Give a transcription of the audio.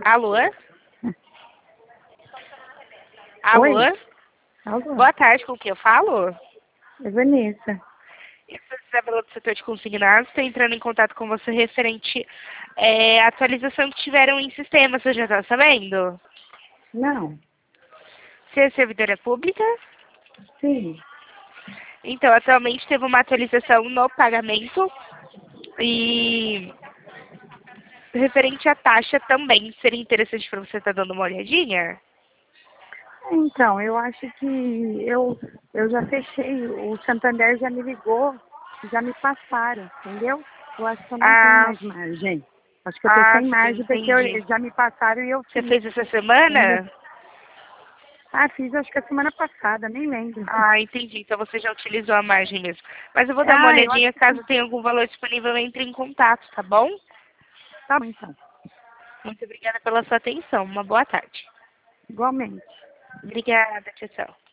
Alô? Oi? Alô? Alô? Boa tarde, com quem eu falo? É Vanessa. Eu sou Isabela do setor de consignados, estou entrando em contato com você referente à atualização que tiveram em sistema, você já está sabendo? Não. Você é servidora pública? Sim. Então, atualmente teve uma atualização no pagamento e referente à taxa também. Seria interessante para você estar dando uma olhadinha? Então, eu acho que eu já fechei, o Santander já me ligou, já me passaram, entendeu? Eu acho que eu não tenho Ah, mais margem. Acho que eu tô sem sim, margem porque entendi. eles já me passaram e eu Você fiz, fez essa entendeu? semana? Fiz acho que a semana passada, nem lembro. Ah, entendi. Então você já utilizou a margem mesmo. Mas eu vou dar uma Eu acho olhadinha, que caso sim. tenha algum valor disponível, entre em contato, tá bom? Tá bom, então. Muito obrigada pela sua atenção. Uma boa tarde. Igualmente. Obrigada, tchau, tchau.